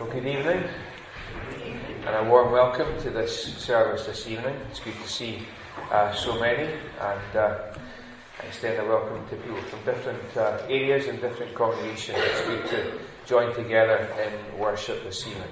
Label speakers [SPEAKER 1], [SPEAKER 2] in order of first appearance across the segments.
[SPEAKER 1] Well, good evening, and a warm welcome to this service this evening. It's good to see so many, and I extend a welcome to people from different areas and different congregations. It's good to join together in worship this evening.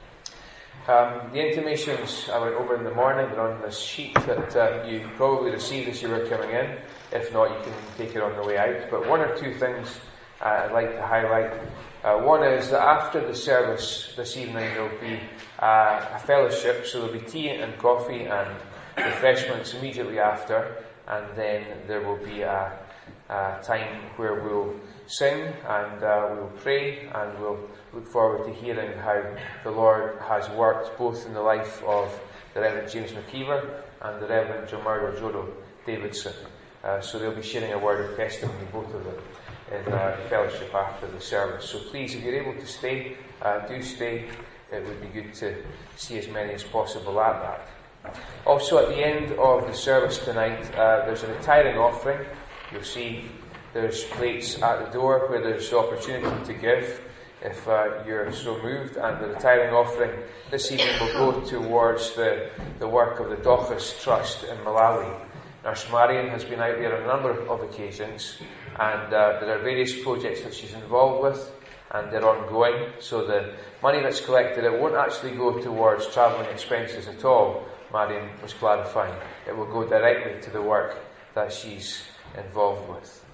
[SPEAKER 1] The intimations I went over in the morning are on this sheet that you probably received as you were coming in. If not, you can take it on the way out. But one or two things I'd like to highlight. One is that after the service this evening there will be a fellowship, so there will be tea and coffee and refreshments immediately after, and then there will be a time where we'll sing and we'll pray, and we'll look forward to hearing how the Lord has worked both in the life of the Reverend James McKeever and the Reverend Jodo Davidson. So they'll be sharing a word of testimony, both of them, in fellowship after the service. So please, if you're able to stay, do stay. It would be good to see as many as possible at that. Also, at the end of the service tonight, there's a retiring offering. You'll see there's plates at the door where there's opportunity to give if you're so moved, and the retiring offering this evening will go towards the work of the Dochas Trust in Malawi. Nurse Marion has been out there on a number of occasions, and there are various projects that she's involved with, and they're ongoing. So the money that's collected, it won't actually go towards travelling expenses at all, Marion was clarifying. It will go directly to the work that she's involved with.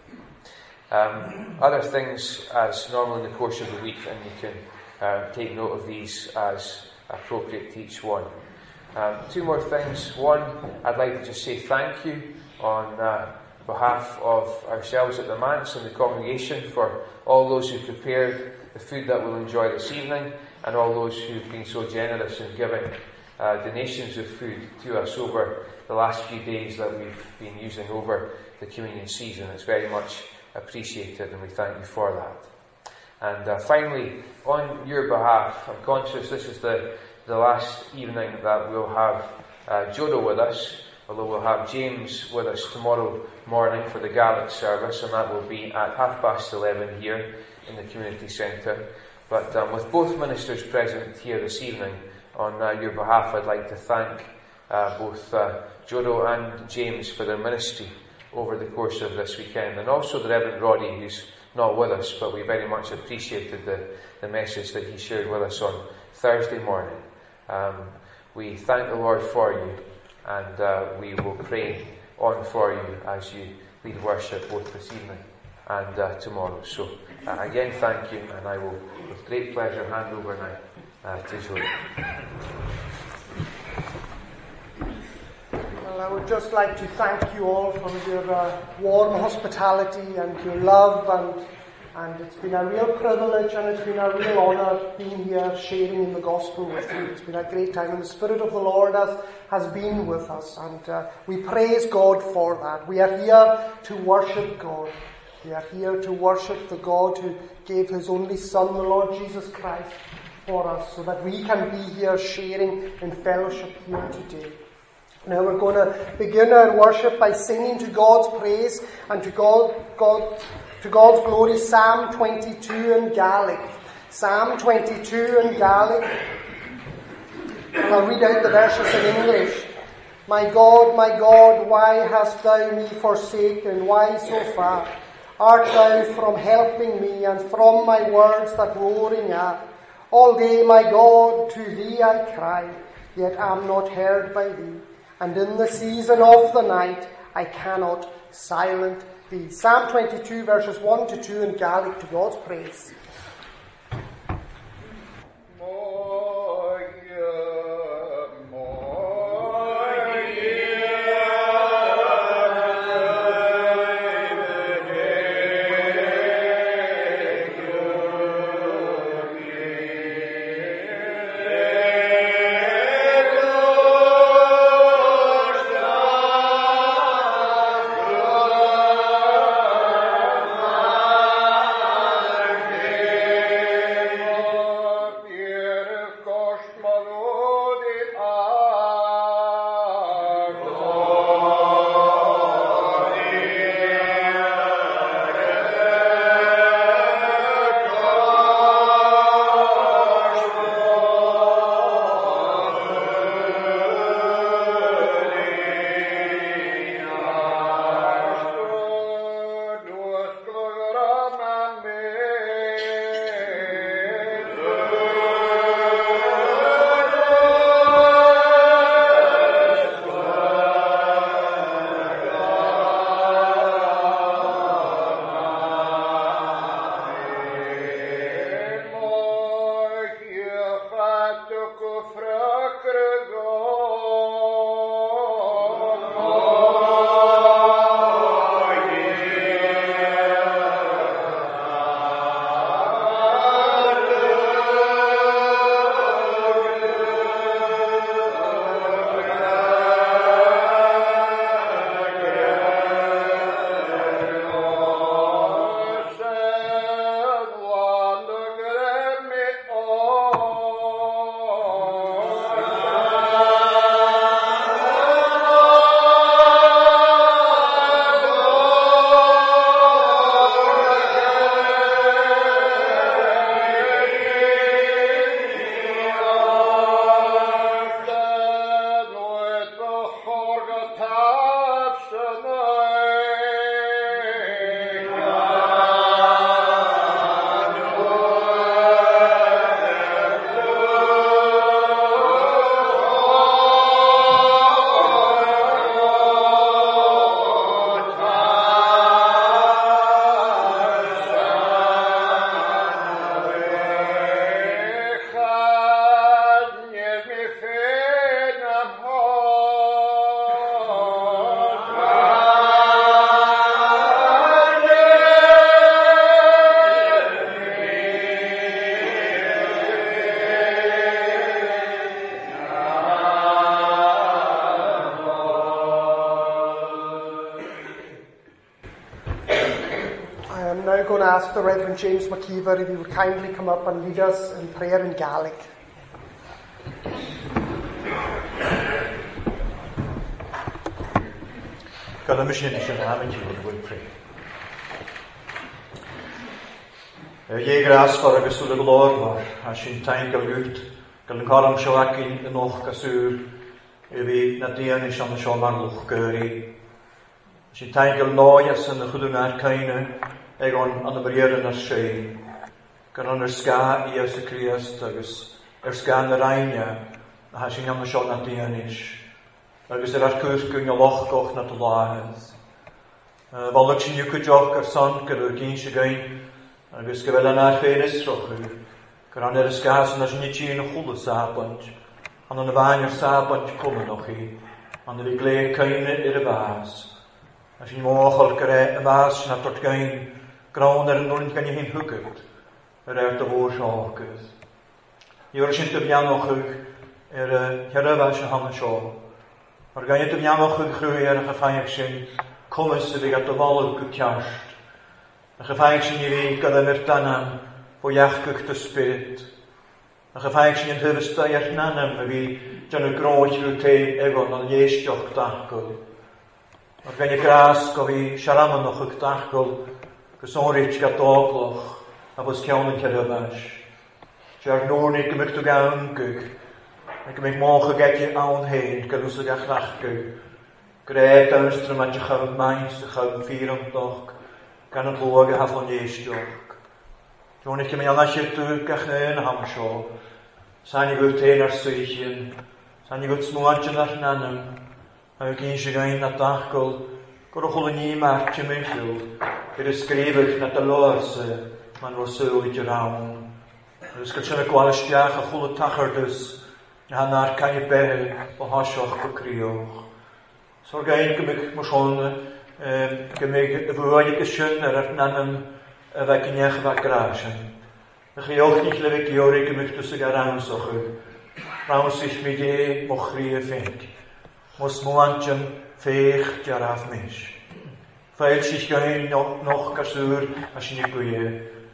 [SPEAKER 1] Other things, as normal in the course of the week, and you can take note of these as appropriate to each one. Two more things. One, I'd like to just say thank you on behalf of ourselves at the Manse and the congregation for all those who prepared the food that we'll enjoy this evening, and all those who've been so generous in giving donations of food to us over the last few days that we've been using over the communion season. It's very much appreciated, and we thank you for that. And finally, on your behalf, I'm conscious this is the last evening that we'll have Jodo with us, although we'll have James with us tomorrow morning for the Gaelic service, and that will be at 11:30 here in the community centre. But with both ministers present here this evening, on your behalf, I'd like to thank both Jodo and James for their ministry over the course of this weekend, and also the Reverend Roddy, who's not with us, but we very much appreciated the message that he shared with us on Thursday morning. We thank the Lord for you, and we will pray on for you as you lead worship both this evening and tomorrow. So again, thank you, and I will with great pleasure hand over now to Jodo.
[SPEAKER 2] Well, I would just like to thank you all for your warm hospitality and your love, and it's been a real privilege and it's been a real honour being here sharing in the gospel with you. It's been a great time, and the Spirit of the Lord has been with us, and we praise God for that. We are here to worship God. We are here to worship the God who gave His only Son, the Lord Jesus Christ, for us, so that we can be here sharing in fellowship here today. Now we're going to begin our worship by singing to God's praise and to God's glory, Psalm 22 in Gaelic. Psalm 22 in Gaelic. And I'll read out the verses in English. My God, why hast thou me forsaken? Why so far? Art thou from helping me, and from my words that roaring are? All day, my God, to thee I cry, yet am not heard by thee. And in the season of the night, I cannot silent thee. Psalm 22, verses 1 to 2 in Gaelic, to God's praise.
[SPEAKER 3] Yeah.
[SPEAKER 2] going to ask the Reverend James McKeever if he would kindly come up and lead us in prayer in Gaelic.
[SPEAKER 3] God, I'm machine is an amen you would pray. Ye gras for a gesul glor as in time galut, gan karam shoakin en och kasur, vi nadian is an shomar luch guri. As in time gal noyas en khudungar kaine, egon an brieren as shay. Gan on ska Jesus Christ agus ska na raina, as in an shon nadian is. Agus kurs gung loch goch na lahes. Walk sin you could joch son gur gin se gain. Agus gyfel yna ffeirys rochw, gyda'n ysgas yn asyn i ti yn y chwlw sabant, ond yn y fain o'r sabant cwmyn o'ch chi, ond yn y gle cain i'r y fas. Asyn i moch o'r gyre y fas sy'n at o'r gain, grawn ar y nwyn gan i hyn hwgyd, yr dy fôr siogydd. I o'r sy'n dyfianwch ych, hyrfas y ham y sio. O'r gain y dyfianwch ych rwy ar y chyffaig sy'n cwmys y fi at y folwg y ciarst. A gefaig sy'n i fi gyda myr danam fo iachgych dy spirit. A gefaig sy'n i'n hyfystau ar nanam a fi dyn y groes rhyw te egon o'n ieistioch dachgol. O'r gan i gras go fi siaramon o'ch ych dachgol gysonrich gadogloch a fos ciawn yn cyrrybas. Siar nôr ni gymig dy gawn gych a gymig moch ag egi awn hen gylwys ag achlachgych. Gred a ystrum a jachawd maes a chawd ffyr am doch gan y blwag a hafon ieistioch. Dwi'n eich mynd anna sy'r dŵg a chyn a ham sio. Sa'n i gwyd ein ar swychyn. Sa'n i gwyd smwantyn ar nanam. A yw gyn sy'n gain na dachgol. Gwrwch ôl yn i march y mychil. Bydd ysgrifych na dalo'r sy. Ma'n fawr syl i gyrawn. Ysgol sy'n y gwalysdiach a chwl y tachardus. A hannar cael ei behe o hasioch o crioch. So'r gain gymig mwysonne. Gymig y fwyd i gysyn ar nanam y fe gynnech fa grasyn. Ych chi o'ch nich lefeg giori gymig dwys ag araws o'ch yw. Raws ich mi de mochri y ffink. Mos mwantyn ffeich jaraf mis. Fael sich gain noch gasur a sy'n i gwyr.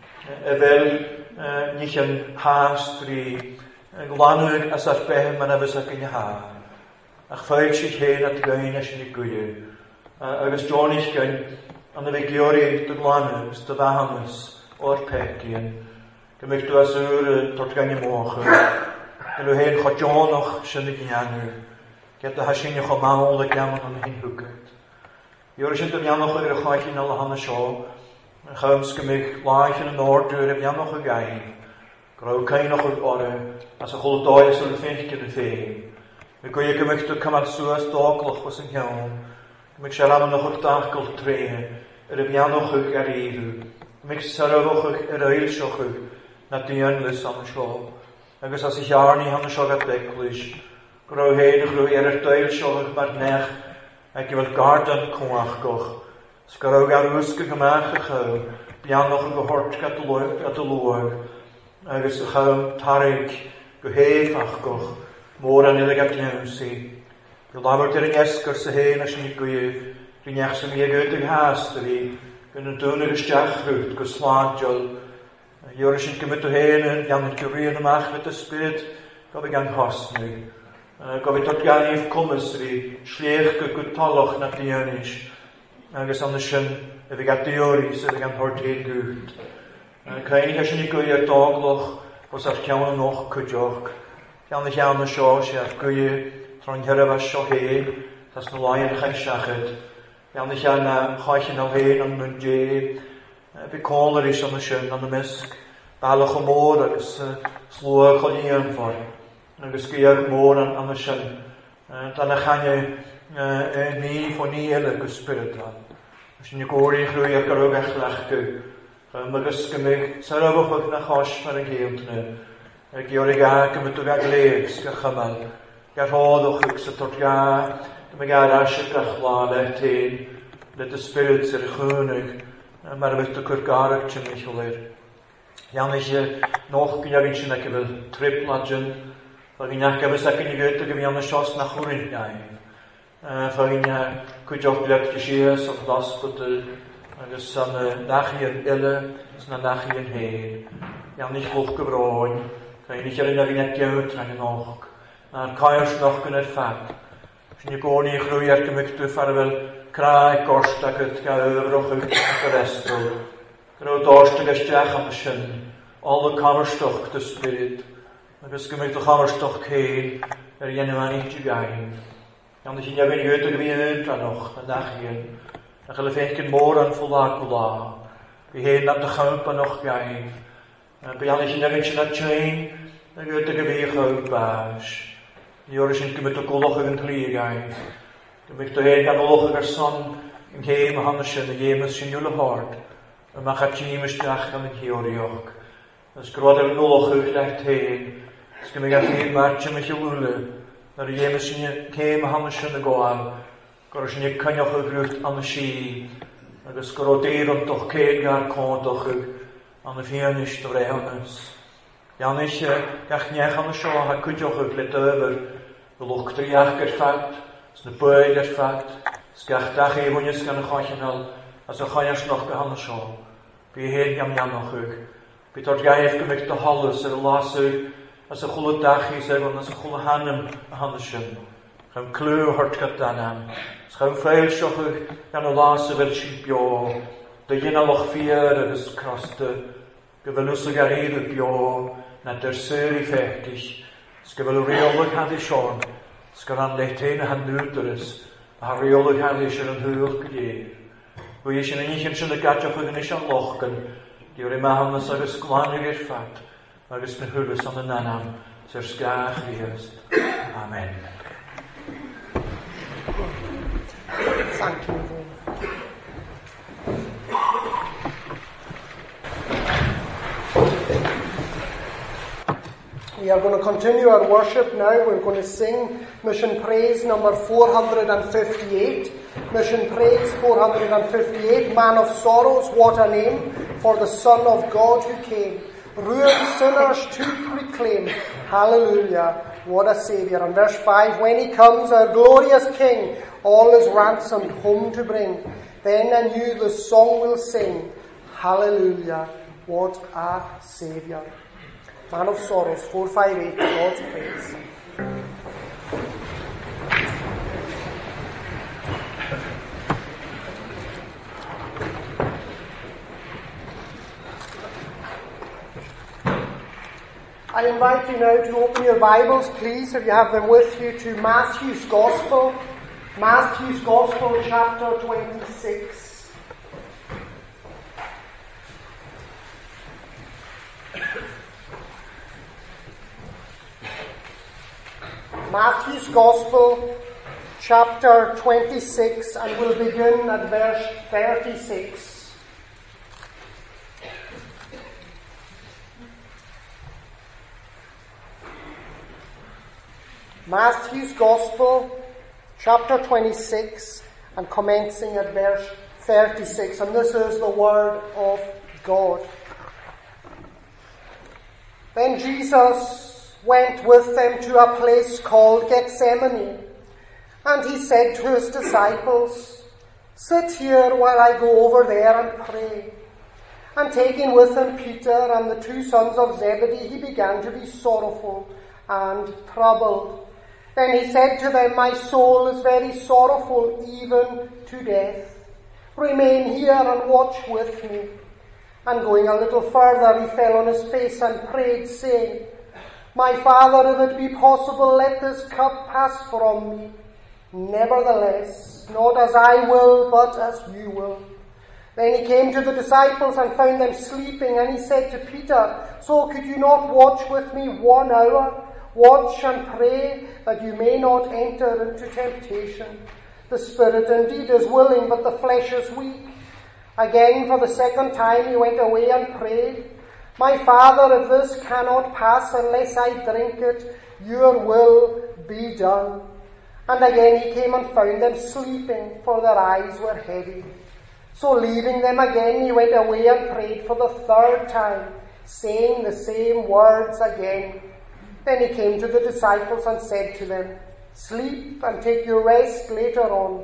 [SPEAKER 3] Fel nich yn haas dri glanwyd as ar behem man afys ac yn ha. Ach fael sich hen at gain a sy'n i gwyr. Agus Johnich gain an y fe giori dy glanus, dy fahanus o'r pecian. Gymig dwi asŵr dod gan i moch. Gylw hen cho Johnoch sy'n y gynianw. Gyda hasin i'ch o mawl y gamon o'n hyn hwgyd. I o'r sy'n dyfianwch o'r chwaith yn ala hanna sio. Chawms gymig laich yn y nordwyr y fianwch o gain. Graw cainoch o'r ore as y chwl does o'r ffeich gyda ffein. Y gwy gymig dwi cymal sŵas dogloch was yn iawn. Gymig siaram yn o'ch dachgol tre. Yr y fianwch ych ar eidw. Gymig sarafwch ych ar eilsioch ych na dianlys am y sio. Agus as ich arni han y sio gad eglwys. Graw heidig rwy ar y deilsioch ych mar nech ac i fel gardan cwach goch. Sgaraw gar wysg y gymach ych yw. Bianwch ych o hort gad y lwag. Agus ych yw tarig gyhef ach goch. Môr an ilig at niawsi. Gylawr dyr yn esgwr sy hen as ni gwyf. Dwi'n eich sy'n mi ag ydych has dy fi. Gyn yn dŵn ag ysdiach rwyd gysladjol. I'r sy'n gymryd o hen yn gan yn gyfrin ymach fydd y spirit. Gof i gan hosni. Gof i dod gan i'ch cwmys fi. Sliech gwytoloch na dianis. Agus an ysyn yfyd gad diori sydd gan hortid gwyd. Cain i'ch sy'n i gwyr dogloch. Os ar ciawn yn och cwdioch. Ciawn i'ch iawn y sio sy'n ar gwyr. Tro'n hyraf sio hen. Tas na lai yn chyn siachyd. Iawn i'ch iawn chwaith yn hen yn mwyn je. Fi coler is an y sy'n an y misg. Balach o môr agus slwag o lian for. Agus gyr môr an y sy'n. Dan y chanie ni fo ni elig o spiritual. Sy'n i gori chrwy ar gyrwg eich lachgw. Agus gymig sarafwch ag na chos mar yn geilt na. Giorig a gymig ag legs ga chymal. Gar hoddwch ag sy'n tord ga. Gymig ar asig ach lal er tein. Let the spirits er chwnig. Maar met de kurgarek te michler. Jan is je nog kun je dat je wil tripladjen. Van je nak hebben ze kun je uit dat je aan de chos naar Gorin gaan. Van je kun je ook blijven geschieven op hospital. Agus san nachi yn ille, san nachi yn hyn. Iawn nicht hoch gebroen. Kan je niet erin dat je net jouwt en je nog. En kan je nog kunnen vat. Als je gewoon niet groeit, dan moet je wel kraai kost dat het gaat overog uit de rest. Groot oorstig is je aan de zin. Alle kamerstoch de spirit. Agus je moet de kamerstoch heen. Je maar niet te gaan. Dan is je niet weer uit en nog. En dag je. Dan ga je vijf morgen volwaar. We heen naar de gamp en nog gaan. Bij alles in de wens naar train. Dan gaat de geweer uit baas. Joris in de kolog in klier gaan. Dan moet je heen gaan ogen zon. In geheime handen de jemens in jullie hart. En dan gaat je niet meer straks aan het Jorjok. Dus groot en oog gelegd heen. Dus je gaat geen maatje met je woelen. Naar de jemens in je geheime handen de gaan. Als je niet kan je gebruikt aan de schie. Dus groot en toch keer gaan kon toch aan de viernis te regelens. Jan is echt niet aan de show. Hij kunt je ook let over. De lok 3 jaar vat. De puiler vat. Skach dag even je kan gaan je wel. Als je gaan je nog aan de show. Bij heel jam nog ook. Bij tot jij heeft gemaakt de hallen. Ze de laatste. Als een goede dag is er, als een goede handen aan de show. Gaan kleur hart gaat dan aan. Gaan veel schokken. Gaan de laatste wel schipjo. De jena nog 4 is kraste. Gewellusig gereden bio. Net der serie fertig. Gewellurig had ik schon. Skan legt heen han nuteres. Hariolig had ik er een huur gegeven. Hoe je je niet in de katje voor de aan lochten. Die er in mijn handen zeggen klaar vat. Maar is mijn hulp aan de naam.Zer schaar geweest. Amen.
[SPEAKER 2] Thank you. We are going to continue our worship now. We're going to sing Mission Praise number 458. Mission Praise 458. Man of Sorrows, what a name for the Son of God who came. Ruined sinners to reclaim. Hallelujah, what a Saviour. And verse 5, when he comes, our glorious King, all is ransomed home to bring. Then anew the song will sing. Hallelujah, what a Saviour. Man of Sorrows, 458, God's praise. I invite you now to open your Bibles, please, if you have them with you, to Matthew's Gospel. Matthew's Gospel, chapter 26. Matthew's Gospel, chapter 26, and we'll begin at verse 36. Matthew's Gospel, chapter 26, and commencing at verse 36. And this is the word of God. Then Jesus went with them to a place called Gethsemane, and he said to his disciples, sit here while I go over there and pray. And taking with him Peter and the 2 sons of Zebedee, he began to be sorrowful and troubled. Then he said to them, my soul is very sorrowful, even to death. Remain here and watch with me. And going a little further, he fell on his face and prayed, saying, my Father, if it be possible, let this cup pass from me. Nevertheless, not as I will, but as you will. Then he came to the disciples and found them sleeping, and he said to Peter, so could you not watch with me 1 hour? Watch and pray, that you may not enter into temptation. The spirit indeed is willing, but the flesh is weak. Again, for the 2nd time, he went away and prayed, my Father, if this cannot pass unless I drink it, your will be done. And again he came and found them sleeping, for their eyes were heavy. So leaving them again, he went away and prayed for the 3rd time, saying the same words again. Then he came to the disciples and said to them, sleep and take your rest later on.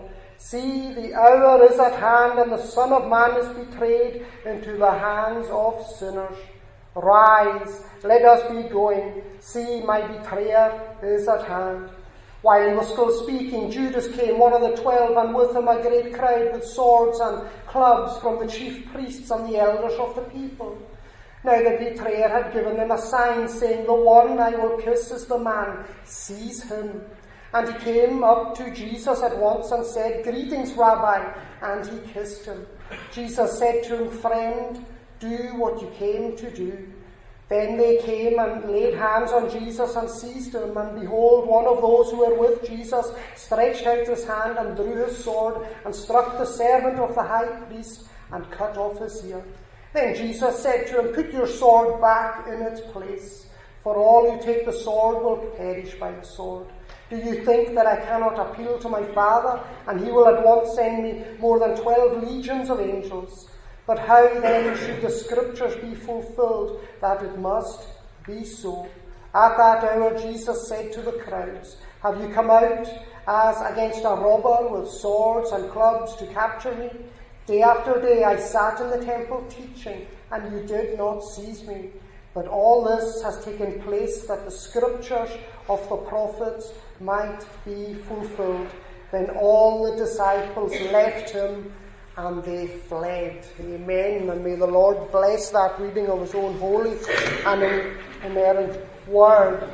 [SPEAKER 2] See, the hour is at hand, and the Son of Man is betrayed into the hands of sinners. Rise, let us be going. See, my betrayer is at hand. While he was still speaking, Judas came, one of the 12, and with him a great crowd with swords and clubs from the chief priests and the elders of the people. Now the betrayer had given them a sign, saying, "The one I will kiss is the man. Seize him." And he came up to Jesus at once and said, "Greetings, Rabbi," and he kissed him. Jesus said to him, "Friend, do what you came to do." Then they came and laid hands on Jesus and seized him, and behold, one of those who were with Jesus stretched out his hand and drew his sword and struck the servant of the high priest and cut off his ear. Then Jesus said to him, "Put your sword back in its place, for all who take the sword will perish by the sword. Do you think that I cannot appeal to my Father, and he will at once send me more than 12 legions of angels? But how then should the scriptures be fulfilled that it must be so?" At that hour Jesus said to the crowds, "Have you come out as against a robber with swords and clubs to capture me? Day after day I sat in the temple teaching, and you did not seize me. But all this has taken place that the scriptures of the prophets might be fulfilled." Then all the disciples left him and they fled. Amen. And may the Lord bless that reading of his own holy and inerrant word.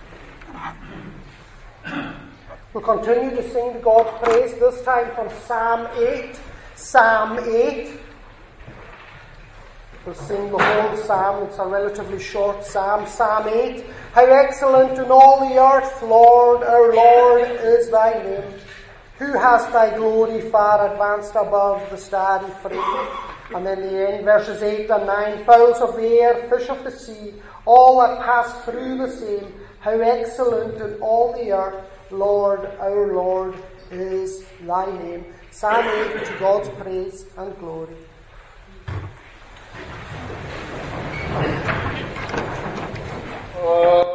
[SPEAKER 2] We'll continue to sing God's praise, this time from Psalm 8. Psalm 8. We'll sing the whole psalm. It's a relatively short psalm. Psalm 8. How excellent in all the earth, Lord, our Lord, is thy name. Who has thy glory far advanced above the starry frame? And then the end, verses 8 and 9. Fowls of the air, fish of the sea, all that pass through the same. How excellent in all the earth, Lord, our Lord, is thy name. Psalm 8, to God's praise and glory.
[SPEAKER 4] Oh.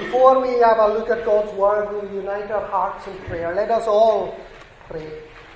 [SPEAKER 2] before we have a look at God's Word, we'll unite our hearts in prayer. Let us all pray.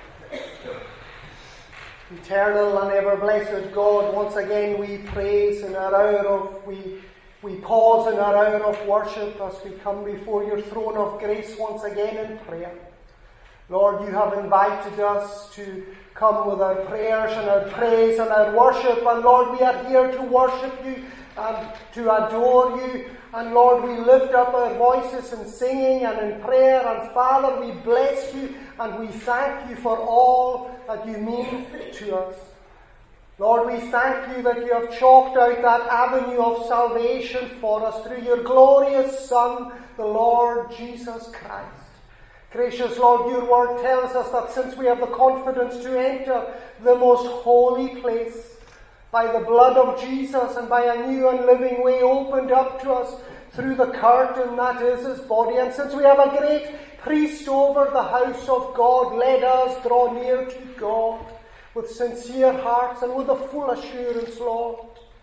[SPEAKER 2] Eternal and ever-blessed God, once again we praise in our hour of, we pause in our hour of worship as we come before your throne of grace once again in prayer. Lord, you have invited us to come with our prayers and our praise and our worship. And Lord, we are here to worship you and to adore you. And Lord, we lift up our voices in singing and in prayer. And Father, we bless you and we thank you for all that you mean to us. Lord, we thank you that you have chalked out that avenue of salvation for us through your glorious Son, the Lord Jesus Christ. Gracious Lord, your word tells us that since we have the confidence to enter the most holy place by the blood of Jesus and by a new and living way opened up to us through the curtain that is his body, and since we have a great priest over the house of God, let us draw near to God with sincere hearts and with a full assurance, Lord,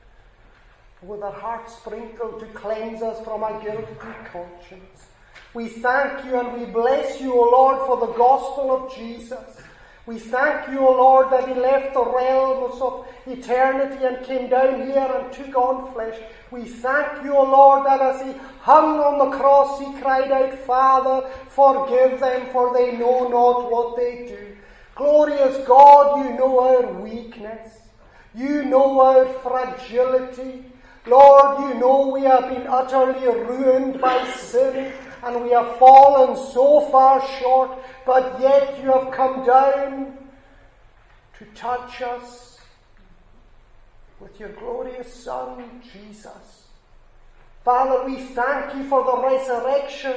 [SPEAKER 2] with our hearts sprinkled to cleanse us from a guilty conscience. We thank you and we bless you, O Lord, for the gospel of Jesus. We thank you, O Lord, that he left the realms of eternity and came down here and took on flesh. We thank you, O Lord, that as he hung on the cross, he cried out, Father, forgive them, for they know not what they do. Glorious God, you know our weakness. You know our fragility. Lord, you know we have been utterly ruined by sin. And we have fallen so far short, but yet you have come down to touch us with your glorious Son, Jesus. Father, we thank you for the resurrection,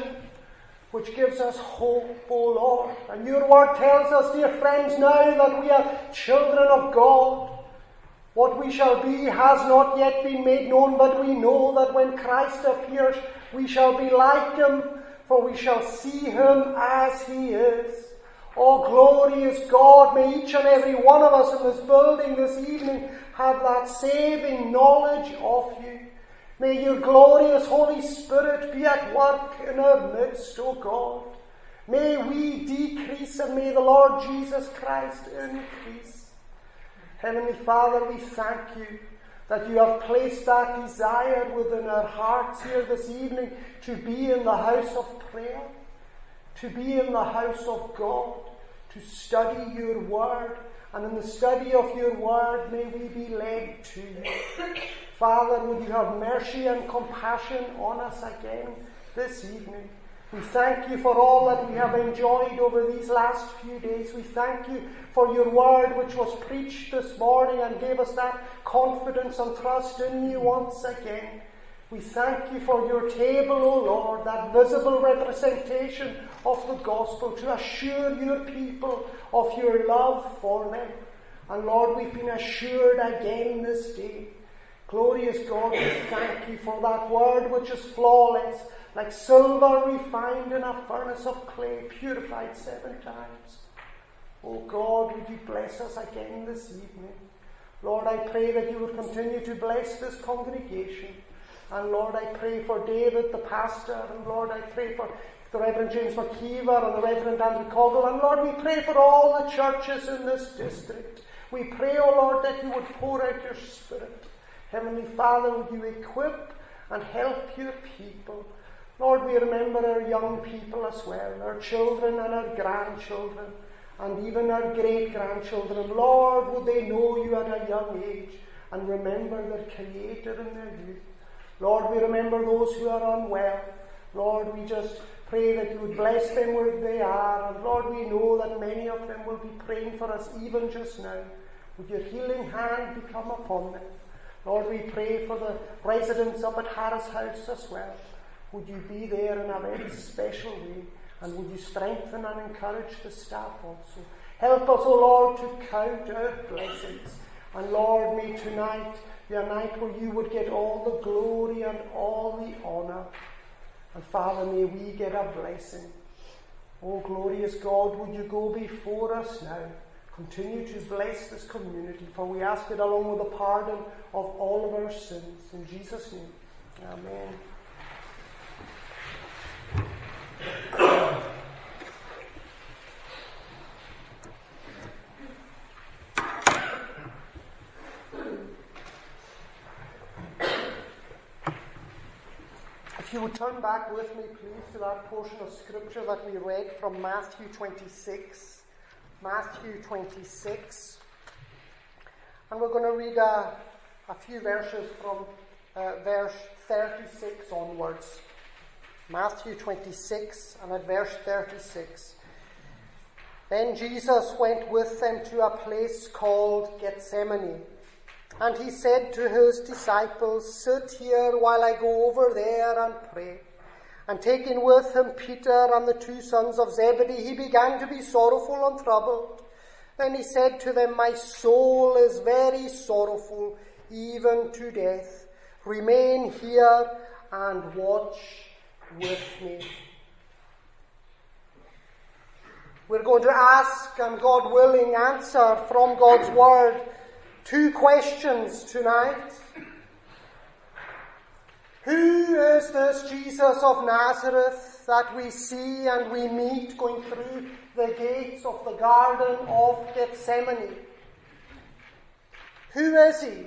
[SPEAKER 2] which gives us hope, O Lord. And your word tells us, dear friends, now that we are children of God, what we shall be has not yet been made known, but we know that when Christ appears, we shall be like him, for we shall see him as he is. Oh, glorious God, may each and every one of us in this building this evening have that saving knowledge of you. May your glorious Holy Spirit be at work in our midst, O God. May we decrease and may the Lord Jesus Christ increase. Heavenly Father, we thank you that you have placed that desire within our hearts here this evening to be in the house of prayer, to be in the house of God, to study your word, and in the study of your word may we be led to you. Father, would you have mercy and compassion on us again this evening? We thank you for all that we have enjoyed over these last few days. We thank you for your word which was preached this morning and gave us that confidence and trust in you once again. We thank you for your table, O Lord, that visible representation of the gospel to assure your people of your love for them. And Lord, we've been assured again this day. Glorious God, we thank you for that word which is flawless, like silver refined in a furnace of clay, purified 7 times. Oh God, would you bless us again this evening? Lord, I pray that you would continue to bless this congregation. And Lord, I pray for David, the pastor. And Lord, I pray for the Reverend James McKeever and the Reverend Andrew Coggle. And Lord, we pray for all the churches in this district. We pray, O Lord, that you would pour out your Spirit. Heavenly Father, would you equip and help your people? Lord, we remember our young people as well, our children and our grandchildren, and even our great-grandchildren. Lord, would they know you at a young age and remember their Creator in their youth. Lord, we remember those who are unwell. Lord, we just pray that you would bless them where they are. And Lord, we know that many of them will be praying for us even just now. Would your healing hand become upon them? Lord, we pray for the residents up at Harris House as well. Would you be there in a very special way? And would you strengthen and encourage the staff also? Help us, O Lord, to count our blessings. And Lord, may tonight be a night where you would get all the glory and all the honour. And Father, may we get a blessing. Oh, glorious God, would you go before us now? Continue to bless this community, for we ask it along with the pardon of all of our sins. In Jesus' name, amen. you would turn back with me, please, to that portion of Scripture that we read from Matthew 26. Matthew 26. And we're going to read a few verses from verse 36 onwards. Matthew 26 and at verse 36. Then Jesus went with them to a place called Gethsemane. And he said to his disciples, "Sit here while I go over there and pray." And taking with him Peter and the 2 sons of Zebedee, he began to be sorrowful and troubled. Then he said to them, "My soul is very sorrowful, even to death. Remain here and watch with me." We're going to ask, and God willing, answer from God's Word 2 questions tonight. Who is this Jesus of Nazareth that we see and we meet going through the gates of the Garden of Gethsemane? Who is he?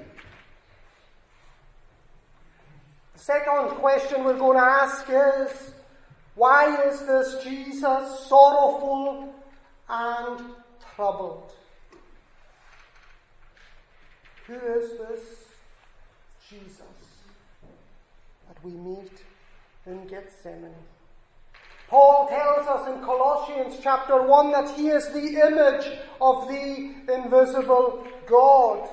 [SPEAKER 2] The second question we're going to ask is, why is this Jesus sorrowful and troubled? Who is this Jesus that we meet in Gethsemane? Paul tells us in Colossians chapter 1 that he is the image of the invisible God.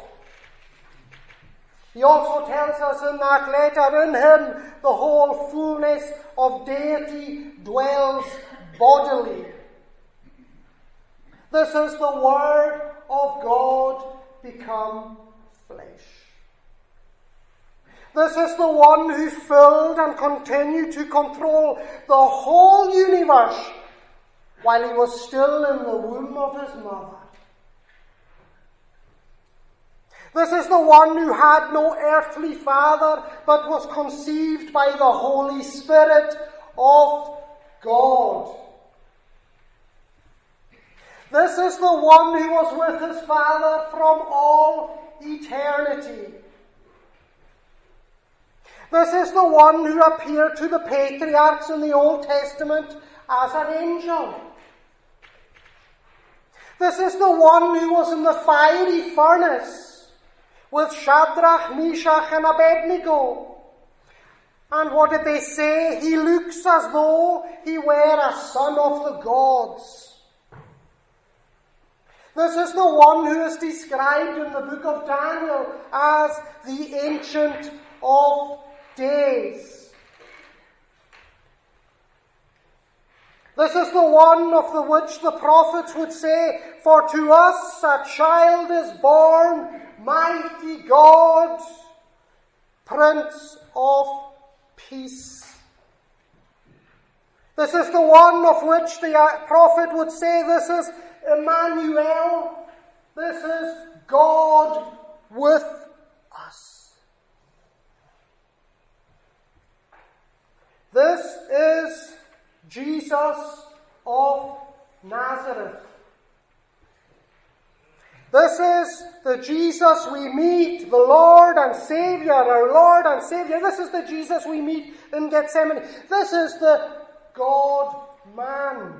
[SPEAKER 2] He also tells us in that letter, in him the whole fullness of deity dwells bodily. This is the Word of God become flesh. This is the one who filled and continued to control the whole universe while he was still in the womb of his mother. This is the one who had no earthly father, but was conceived by the Holy Spirit of God. This is the one who was with his Father from all eternity. This is the one who appeared to the patriarchs in the Old Testament as an angel. This is the one who was in the fiery furnace with Shadrach, Meshach and Abednego. And what did they say? He looks as though he were a son of the gods. This is the one who is described in the book of Daniel as the Ancient of Days. This is the one of which the prophets would say, "For to us a child is born, mighty God, Prince of Peace." This is the one of which the prophet would say, "This is Emmanuel, this is God with us." This is Jesus of Nazareth. This is the Jesus we meet, the Lord and Saviour, our Lord and Saviour. This is the Jesus we meet in Gethsemane. This is the God-man.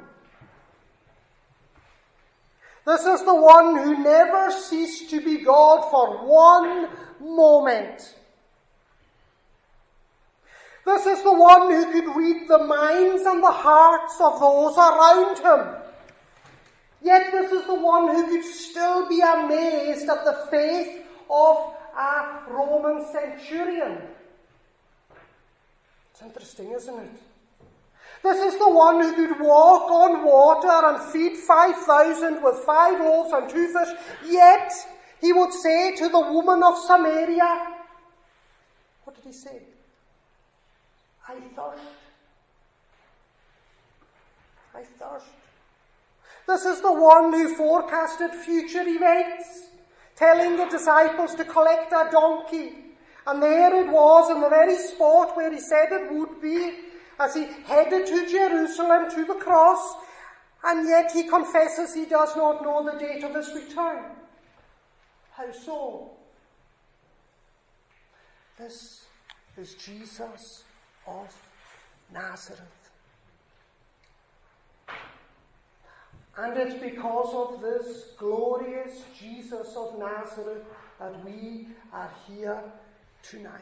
[SPEAKER 2] This is the one who never ceased to be God for one moment. This is the one who could read the minds and the hearts of those around him. Yet this is the one who could still be amazed at the faith of a Roman centurion. It's interesting, isn't it? This is the one who could walk on water and feed 5,000 with 5 loaves and 2 fish. Yet he would say to the woman of Samaria, what did he say? "I thirst. I thirst." This is the one who forecasted future events, telling the disciples to collect a donkey. And there it was, in the very spot where he said it would be, as he headed to Jerusalem, to the cross, and yet he confesses he does not know the date of his return. How so? This is Jesus of Nazareth. And it's because of this glorious Jesus of Nazareth that we are here tonight.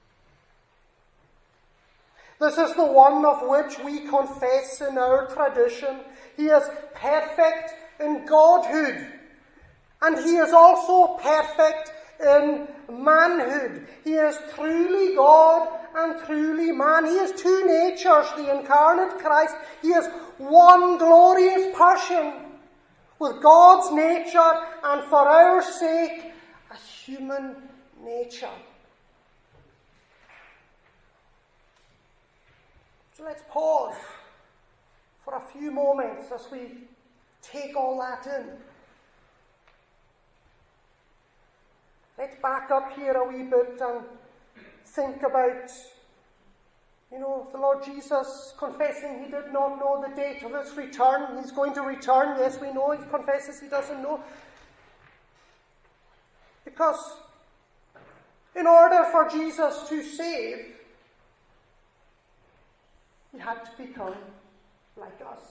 [SPEAKER 2] This is the one of which we confess in our tradition. He is perfect in godhood, and he is also perfect in manhood. He is truly God and truly man. He is two natures, the incarnate Christ. He is one glorious person with God's nature and for our sake a human nature. So let's pause for a few moments as we take all that in. Let's back up here a wee bit and think about, the Lord Jesus confessing he did not know the date of his return. He's going to return. Yes, we know. He confesses he doesn't know. Because in order for Jesus to save, he had to become like us.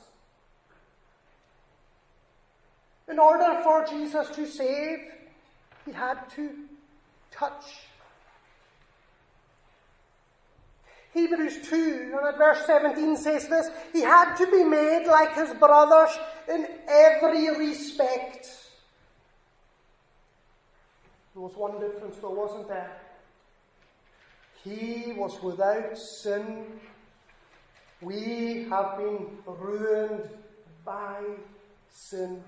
[SPEAKER 2] In order for Jesus to save, he had to touch. Hebrews 2 and at verse 17 says this: he had to be made like his brothers in every respect. There was one difference though, wasn't there? He was without sin. We have been ruined by sin.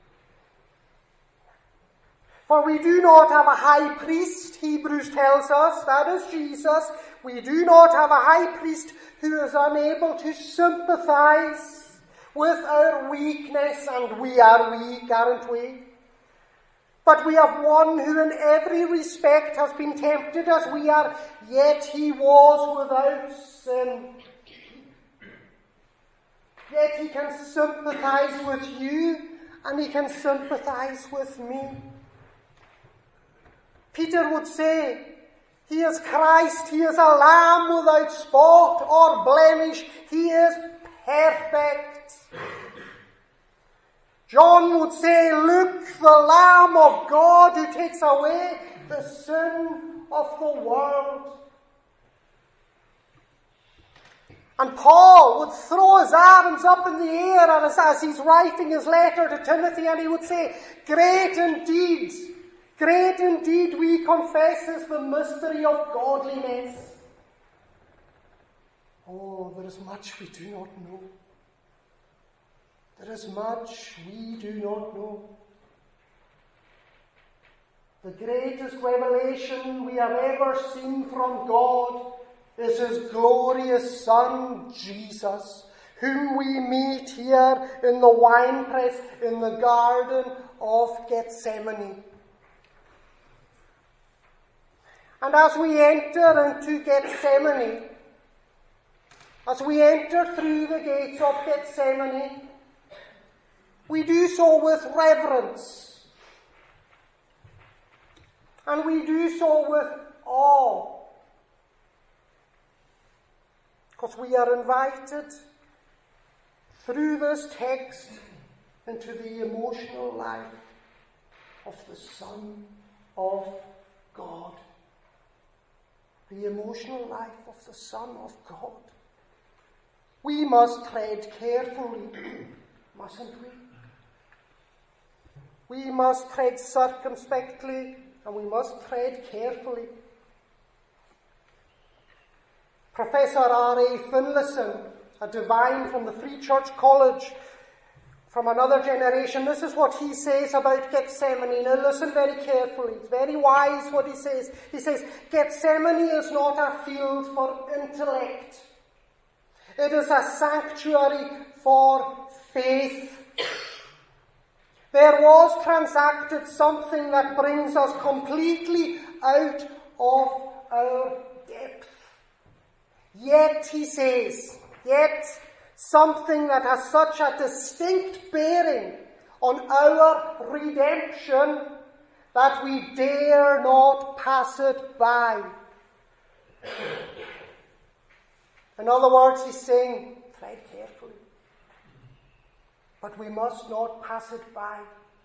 [SPEAKER 2] For we do not have a high priest, Hebrews tells us, that is Jesus. We do not have a high priest who is unable to sympathize with our weakness, and we are weak, aren't we? But we have one who in every respect has been tempted as we are, yet he was without sin. Yet he can sympathize with you, and he can sympathize with me. Peter would say, he is Christ, he is a lamb without spot or blemish, he is perfect. John would say, look, the Lamb of God who takes away the sin of the world. And Paul would throw his arms up in the air as he's writing his letter to Timothy, and he would say, great indeed we confess is the mystery of godliness. Oh, there is much we do not know. There is much we do not know. The greatest revelation we have ever seen from God is his glorious Son, Jesus, whom we meet here in the winepress in the Garden of Gethsemane. And as we enter into Gethsemane, as we enter through the gates of Gethsemane, we do so with reverence. And we do so with awe. Because we are invited through this text into the emotional life of the Son of God. The emotional life of the Son of God. We must tread carefully, mustn't we? We must tread circumspectly, and we must tread carefully. Professor R.A. Finlayson, a divine from the Free Church College, from another generation, this is what he says about Gethsemane. Now listen very carefully. It's very wise what he says. He says, Gethsemane is not a field for intellect. It is a sanctuary for faith. There was transacted something that brings us completely out of our depth. Yet, he says, something that has such a distinct bearing on our redemption that we dare not pass it by. In other words, he's saying, tread carefully. But we must not pass it by.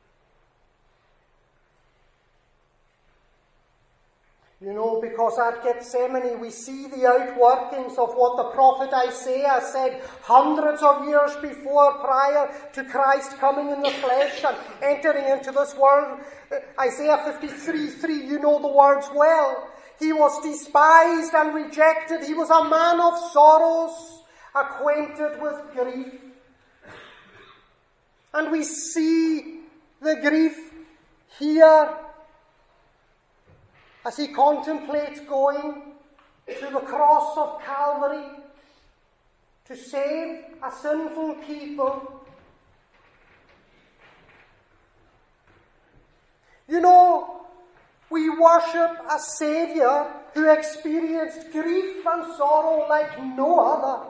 [SPEAKER 2] You know, because at Gethsemane we see the outworkings of what the prophet Isaiah said hundreds of years before, prior to Christ coming in the flesh and entering into this world. Isaiah 53:3, you know the words well. He was despised and rejected. He was a man of sorrows, acquainted with grief. And we see the grief here as he contemplates going to the cross of Calvary to save a sinful people. You know, we worship a Saviour who experienced grief and sorrow like no other.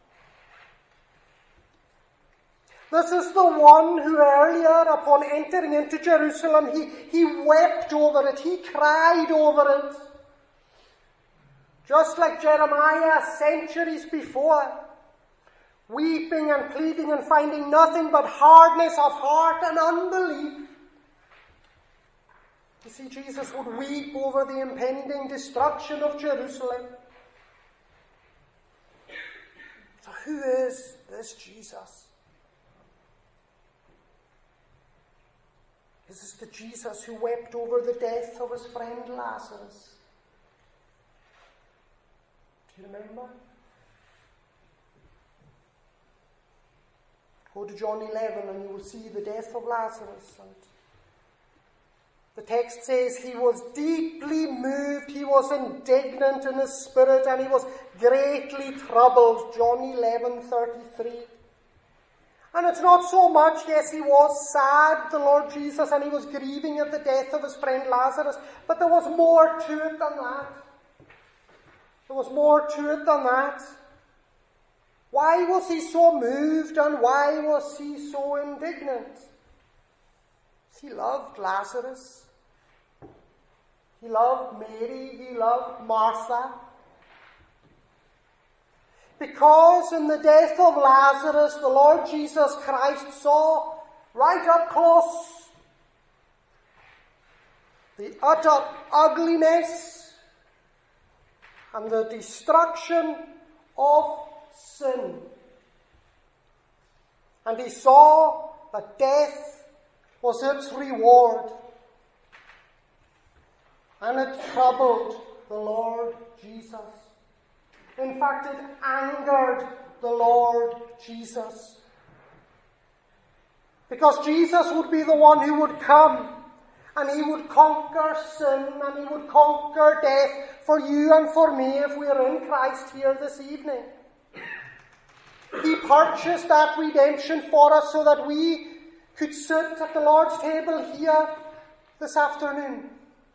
[SPEAKER 2] This is the one who earlier, upon entering into Jerusalem, he wept over it, he cried over it. Just like Jeremiah centuries before, weeping and pleading and finding nothing but hardness of heart and unbelief. You see, Jesus would weep over the impending destruction of Jerusalem. So who is this Jesus? This is the Jesus who wept over the death of his friend Lazarus. Do you remember? Go to John 11 and you will see the death of Lazarus. And the text says he was deeply moved, he was indignant in his spirit, and he was greatly troubled. John 11:33. And it's not so much, yes, he was sad, the Lord Jesus, and he was grieving at the death of his friend Lazarus, but there was more to it than that. There was more to it than that. Why was he so moved and why was he so indignant? He loved Lazarus. He loved Mary. He loved Martha. Because in the death of Lazarus, the Lord Jesus Christ saw right up close the utter ugliness and the destruction of sin. And he saw that death was its reward. And it troubled the Lord Jesus. In fact, it angered the Lord Jesus. Because Jesus would be the one who would come and he would conquer sin and he would conquer death for you and for me if we are in Christ here this evening. He purchased that redemption for us so that we could sit at the Lord's table here this afternoon.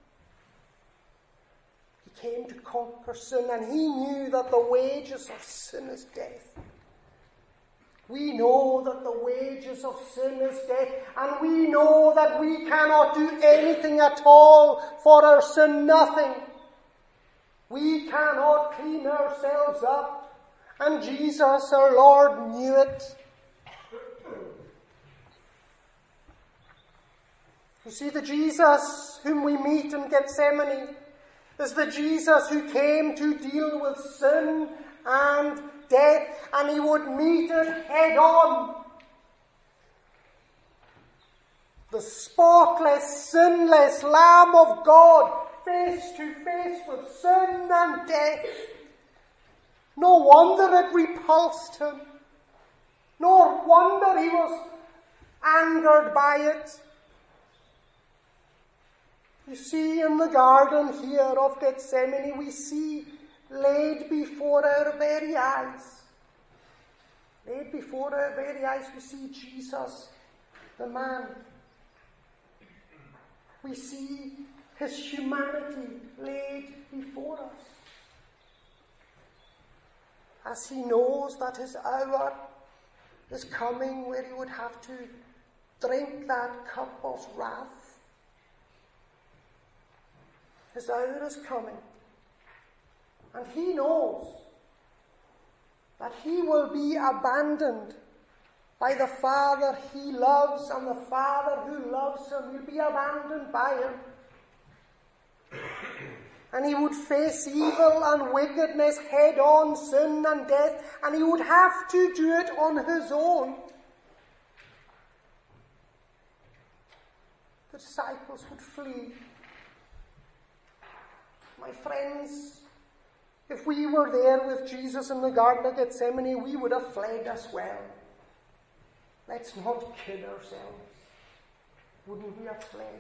[SPEAKER 2] He came to conquer sin, and he knew that the wages of sin is death. We know that the wages of sin is death, and we know that we cannot do anything at all for our sin, nothing. We cannot clean ourselves up, and Jesus, our Lord, knew it. You see, the Jesus whom we meet in Gethsemane is the Jesus who came to deal with sin and death, and he would meet it head on. The spotless, sinless Lamb of God, face to face with sin and death. No wonder it repulsed him. No wonder he was angered by it. You see, in the garden here of Gethsemane, we see laid before our very eyes. Laid before our very eyes, we see Jesus, the man. We see his humanity laid before us. As he knows that his hour is coming where he would have to drink that cup of wrath. His hour is coming. And he knows that he will be abandoned by the Father he loves, and the Father who loves him will be abandoned by him. And he would face evil and wickedness head on, sin and death, and he would have to do it on his own. The disciples would flee. My friends, if we were there with Jesus in the Garden of Gethsemane, we would have fled as well. Let's not kid ourselves. Wouldn't we have fled?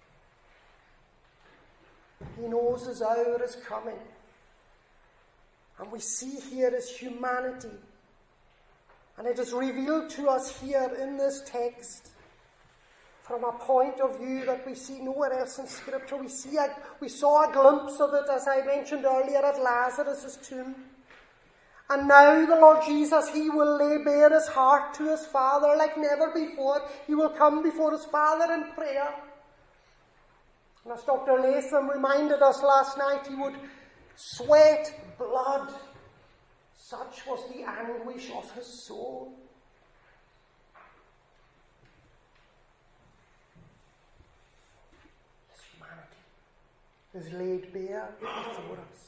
[SPEAKER 2] He knows his hour is coming. And we see here his humanity. And it is revealed to us here in this text from a point of view that we see nowhere else in Scripture. We saw a glimpse of it, as I mentioned earlier, at Lazarus' tomb. And now the Lord Jesus, he will lay bare his heart to his Father like never before. He will come before his Father in prayer. And as Dr. Latham reminded us last night, he would sweat blood. Such was the anguish of his soul. His humanity is laid bare before us.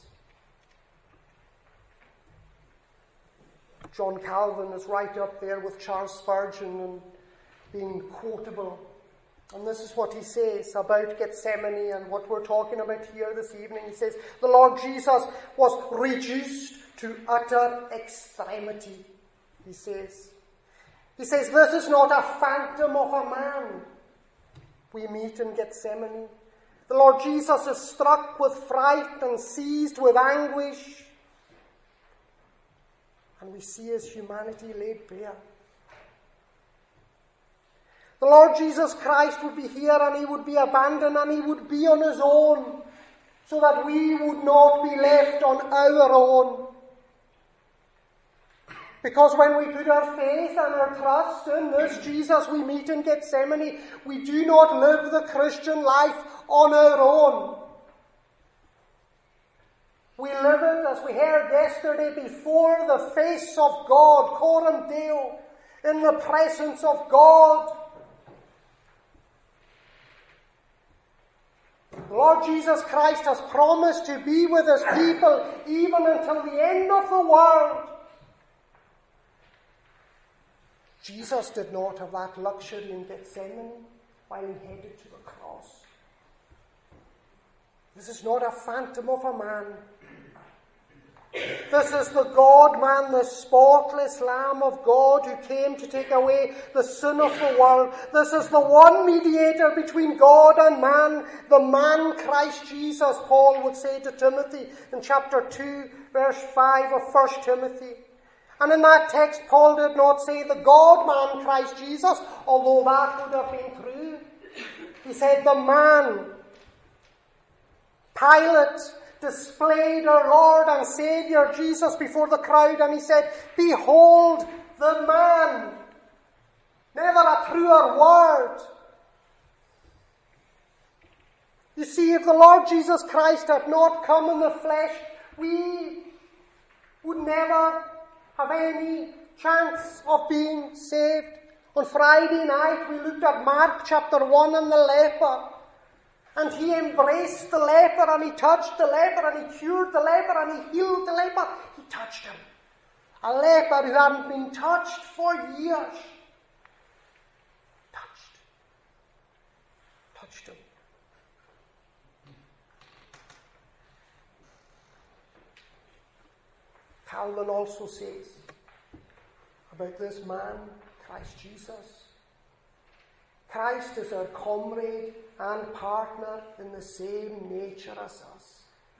[SPEAKER 2] John Calvin is right up there with Charles Spurgeon and being quotable. And this is what he says about Gethsemane and what we're talking about here this evening. He says, the Lord Jesus was reduced to utter extremity, he says. He says, this is not a phantom of a man we meet in Gethsemane. The Lord Jesus is struck with fright and seized with anguish. And we see his humanity laid bare. The Lord Jesus Christ would be here and he would be abandoned and he would be on his own so that we would not be left on our own. Because when we put our faith and our trust in this Jesus we meet in Gethsemane, we do not live the Christian life on our own. We live it, as we heard yesterday, before the face of God, coram Deo, in the presence of God. The Lord Jesus Christ has promised to be with his people even until the end of the world. Jesus did not have that luxury in Gethsemane while he headed to the cross. This is not a phantom of a man. This is the God-man, the spotless Lamb of God who came to take away the sin of the world. This is the one mediator between God and man, the man Christ Jesus, Paul would say to Timothy in chapter 2, verse 5 of 1 Timothy. And in that text, Paul did not say the God-man Christ Jesus, although that would have been true. He said the man. Pilate displayed our Lord and Saviour Jesus before the crowd and he said, behold the man. Never a truer word. You see, if the Lord Jesus Christ had not come in the flesh, we would never have any chance of being saved. On Friday night we looked at Mark chapter 1 and the leper. And he embraced the leper and he touched the leper and he cured the leper and he healed the leper. He touched him. A leper who hadn't been touched for years. Touched him. Calvin also says about this man, Christ Jesus. Christ is our comrade and partner in the same nature as us.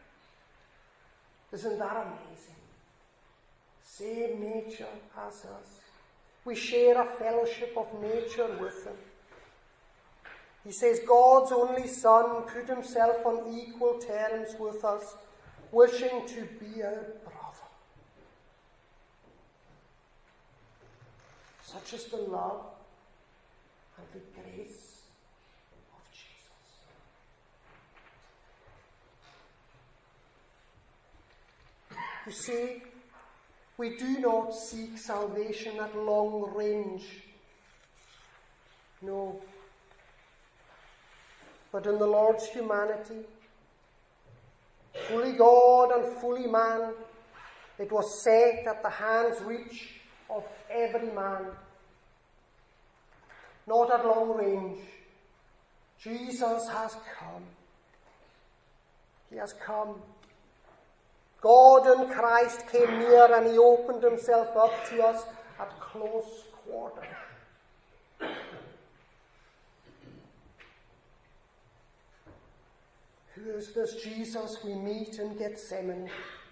[SPEAKER 2] Isn't that amazing? Same nature as us. We share a fellowship of nature with him. He says God's only Son put himself on equal terms with us, wishing to be our brother. Such is the love and the grace of Jesus. You see, We do not seek salvation at long range. No. But in the Lord's humanity, fully God and fully man, it was set at the hand's reach of every man. Not at long range. Jesus has come. He has come. God in Christ came near and he opened himself up to us at close quarters. Who is this Jesus we meet in Gethsemane?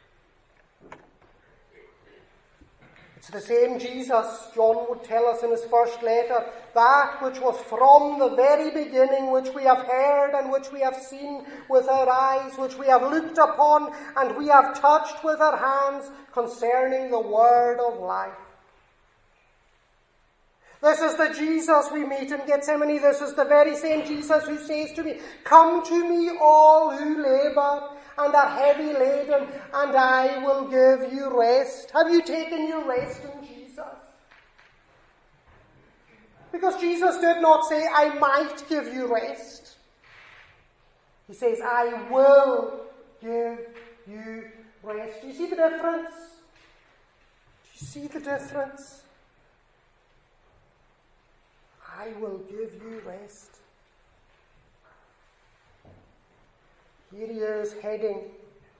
[SPEAKER 2] It's the same Jesus, John would tell us in his first letter, that which was from the very beginning, which we have heard and which we have seen with our eyes, which we have looked upon and we have touched with our hands concerning the word of life. This is the Jesus we meet in Gethsemane. This is the very same Jesus who says to me, "Come to me all who labour and are heavy laden, and I will give you rest." Have you taken your rest in Jesus? Because Jesus did not say, "I might give you rest." He says, "I will give you rest." Do you see the difference? Do you see the difference? I will give you rest. Here he is heading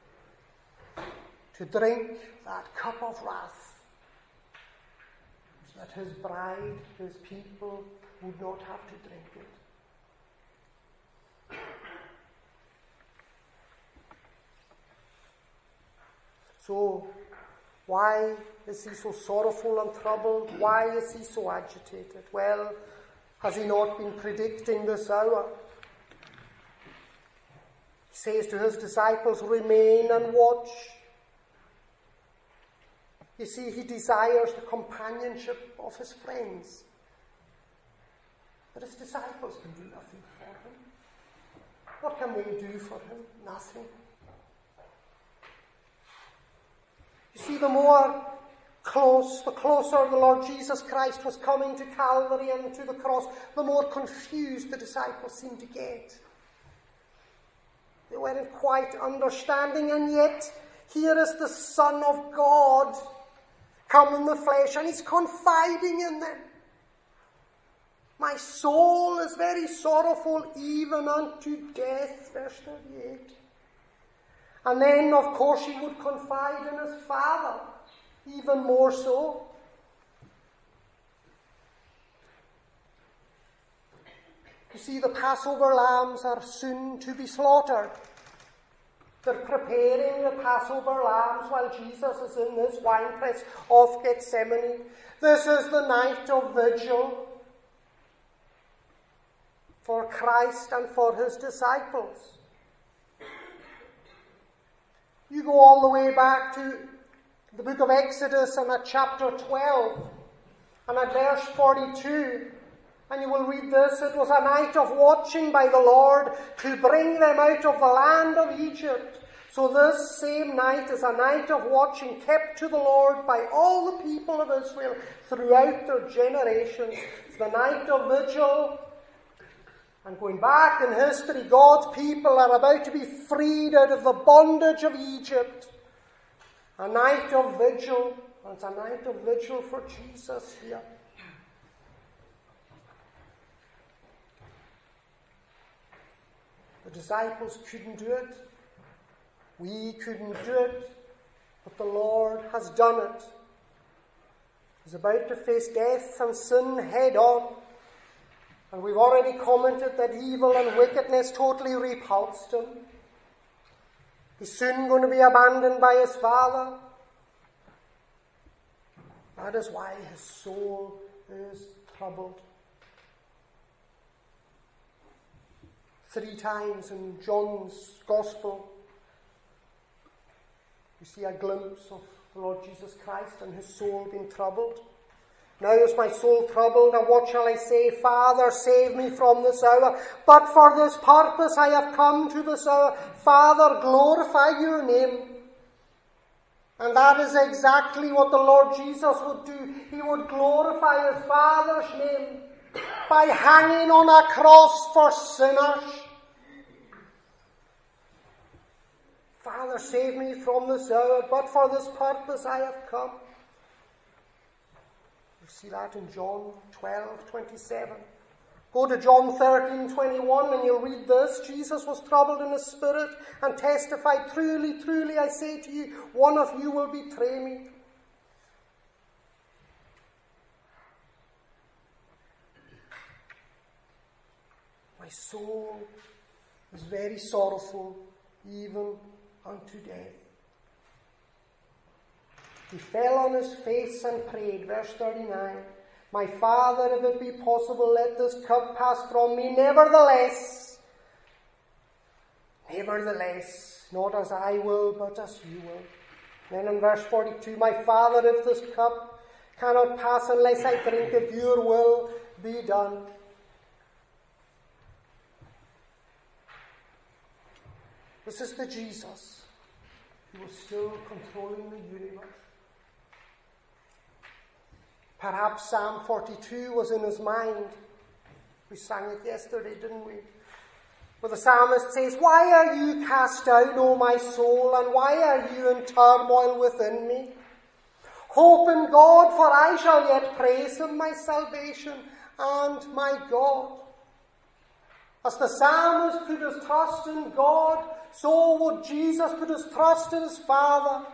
[SPEAKER 2] to drink that cup of wrath, so that his bride, his people, would not have to drink it. So, why is he so sorrowful and troubled? Why is he so agitated? Well, has he not been predicting this hour? He says to his disciples, "Remain and watch." You see, he desires the companionship of his friends. But his disciples can do nothing for him. What can they do for him? Nothing. You see, the closer the Lord Jesus Christ was coming to Calvary and to the cross, the more confused the disciples seemed to get. They weren't quite understanding, and yet here is the Son of God come in the flesh, and he's confiding in them. "My soul is very sorrowful, even unto death," verse 38. And then, of course, he would confide in his Father, even more so. You see, the Passover lambs are soon to be slaughtered. They're preparing the Passover lambs while Jesus is in this winepress of Gethsemane. This is the night of vigil for Christ and for his disciples. You go all the way back to the book of Exodus and at chapter 12 and at verse 42, and you will read this: "It was a night of watching by the Lord to bring them out of the land of Egypt." So this same night is a night of watching kept to the Lord by all the people of Israel throughout their generations. It's the night of vigil. And going back in history, God's people are about to be freed out of the bondage of Egypt. A night of vigil. And it's a night of vigil for Jesus here. The disciples couldn't do it. We couldn't do it. But the Lord has done it. He's about to face death and sin head on. And we've already commented that evil and wickedness totally repulsed him. He's soon going to be abandoned by his Father. That is why his soul is troubled. 3 times in John's Gospel, you see a glimpse of the Lord Jesus Christ and his soul being troubled. "Now is my soul troubled, and what shall I say? Father, save me from this hour. But for this purpose I have come to this hour. Father, glorify your name." And that is exactly what the Lord Jesus would do. He would glorify his Father's name by hanging on a cross for sinners. Father, save me from this hour, but for this purpose I have come. You see that in John 12:27. Go to John 13:21 and you'll read this. Jesus was troubled in his spirit and testified, "Truly, truly, I say to you, one of you will betray me." My soul is very sorrowful, even unto death. He fell on his face and prayed, verse 39, "My Father, if it be possible, let this cup pass from me. Nevertheless, not as I will, but as you will." Then in verse 42, "My Father, if this cup cannot pass unless I drink it, your will be done." This is the Jesus who was still controlling the universe. Perhaps Psalm 42 was in his mind. We sang it yesterday, didn't we? Where the psalmist says, "Why are you cast down, O my soul, and why are you in turmoil within me? Hope in God, for I shall yet praise him, my salvation and my God." As the psalmist put his trust in God, so would Jesus put his trust in his Father.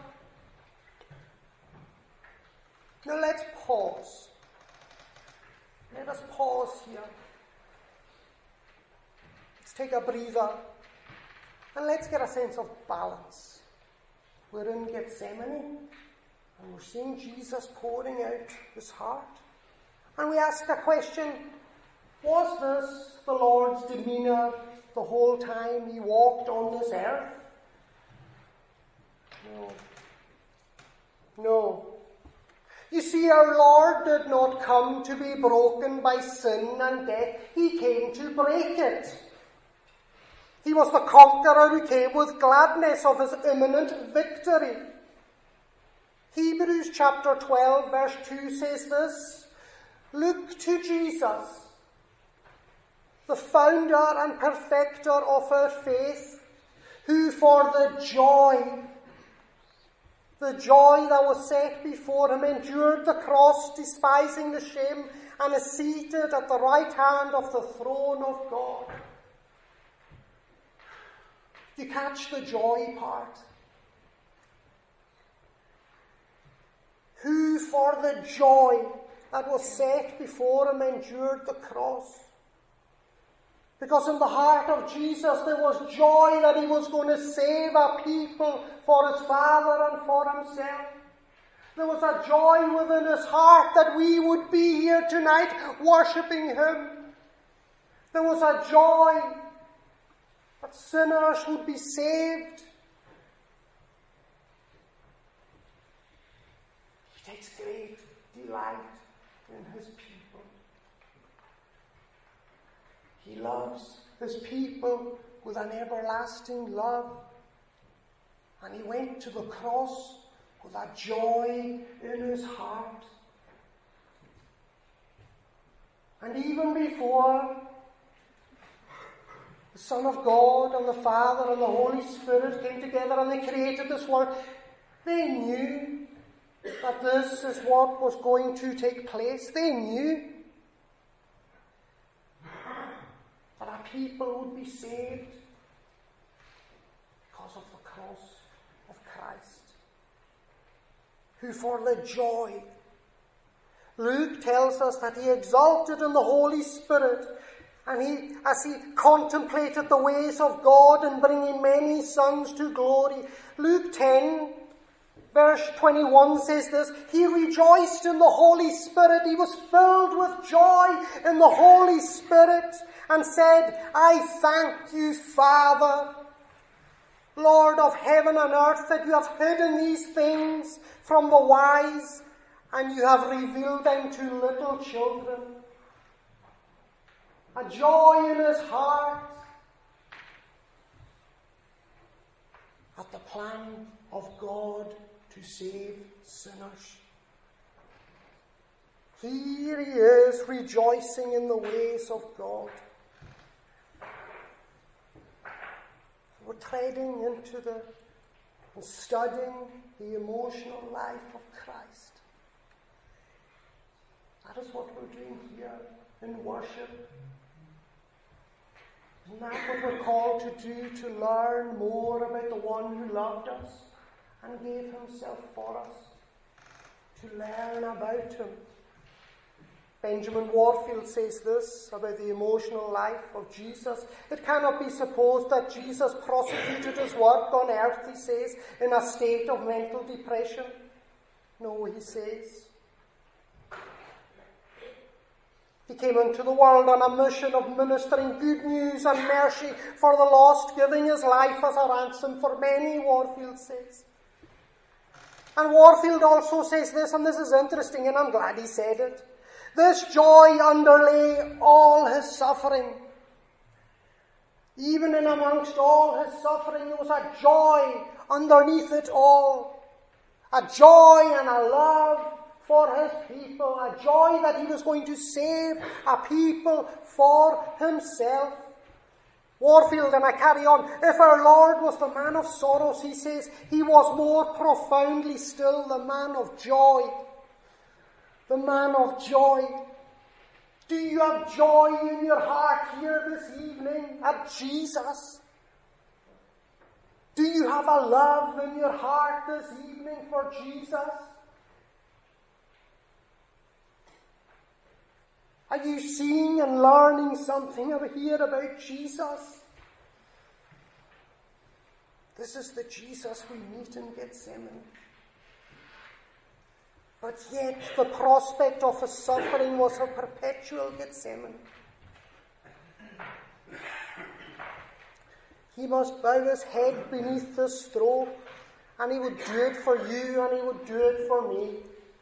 [SPEAKER 2] Now let's pause. Let us pause here. Let's take a breather and let's get a sense of balance. We're in Gethsemane and we're seeing Jesus pouring out his heart. And we ask a question, was this the Lord's demeanour the whole time he walked on this earth? No. You see, our Lord did not come to be broken by sin and death. He came to break it. He was the conqueror who came with gladness of his imminent victory. Hebrews chapter 12 verse 2 says this, "Look to Jesus, the founder and perfecter of our faith, who for the joy that was set before him endured the cross, despising the shame, and is seated at the right hand of the throne of God." You catch the joy part? Who for the joy that was set before him endured the cross. Because in the heart of Jesus there was joy that he was going to save a people for his Father and for himself. There was a joy within his heart that we would be here tonight worshipping him. There was a joy that sinners would be saved. He takes great delight in his people. He loves his people with an everlasting love. And he went to the cross with a joy in his heart. And even before the Son of God and the Father and the Holy Spirit came together and they created this world, they knew that this is what was going to take place. They knew that our people would be saved because of the cross of Christ, who for the joy, Luke tells us that he exulted in the Holy Spirit, and as he contemplated the ways of God in bringing many sons to glory. Luke 10 verse 21 says this, he rejoiced in the Holy Spirit. He was filled with joy in the Holy Spirit and said, I thank you, Father, Lord of heaven and earth, that you have hidden these things from the wise and you have revealed them to little children. A joy in his heart at the plan of God to save sinners. Here he is, rejoicing in the ways of God. We're treading into and studying the emotional life of Christ. That is what we're doing here in worship. Isn't that what we're called to do, to learn more about the one who loved us and gave himself for us, to learn about him? Benjamin Warfield says this about the emotional life of Jesus. It cannot be supposed that Jesus prosecuted his work on earth, he says, in a state of mental depression. No, he says. He came into the world on a mission of ministering good news and mercy for the lost, giving his life as a ransom for many, Warfield says. And Warfield also says this, and this is interesting, and I'm glad he said it. This joy underlay all his suffering. Even in amongst all his suffering, there was a joy underneath it all. A joy and a love for his people. A joy that he was going to save a people for himself. Warfield, and I carry on, if our Lord was the man of sorrows, he says, he was more profoundly still the man of joy. The man of joy. Do you have joy in your heart here this evening at Jesus? Do you have a love in your heart this evening for Jesus? Are you seeing and learning something over here about Jesus? This is the Jesus we meet in Gethsemane. But yet the prospect of his suffering was a perpetual Gethsemane. He must bow his head beneath the stroke, and he would do it for you, and he would do it for me.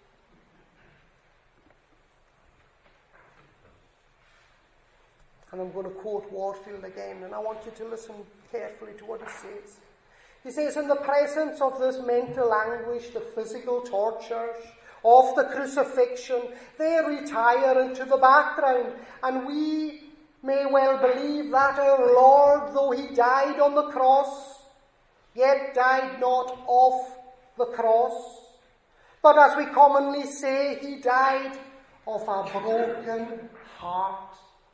[SPEAKER 2] And I'm going to quote Warfield again, and I want you to listen carefully to what he says. He says, in the presence of this mental anguish, the physical tortures of the crucifixion, they retire into the background, and we may well believe that our Lord, though he died on the cross, yet died not of the cross, but as we commonly say, he died of a broken heart.